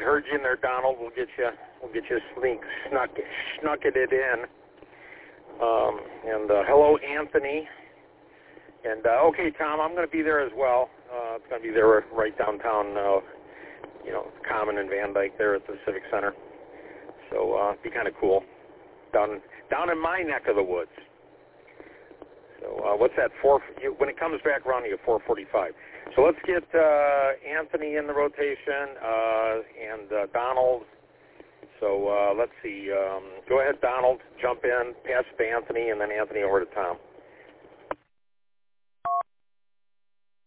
right, heard you in there, Donald. We'll get you snuck it in. And hello, Anthony. And okay, Tom, I'm going to be there as well. It's going to be there right downtown, Common and Van Dyke there at the Civic Center. So be kind of cool down in my neck of the woods. So what's that? When it comes back around, you get 4:45. So let's get Anthony in the rotation and Donald. So let's see. Go ahead, Donald. Jump in, pass to Anthony, and then Anthony over to Tom.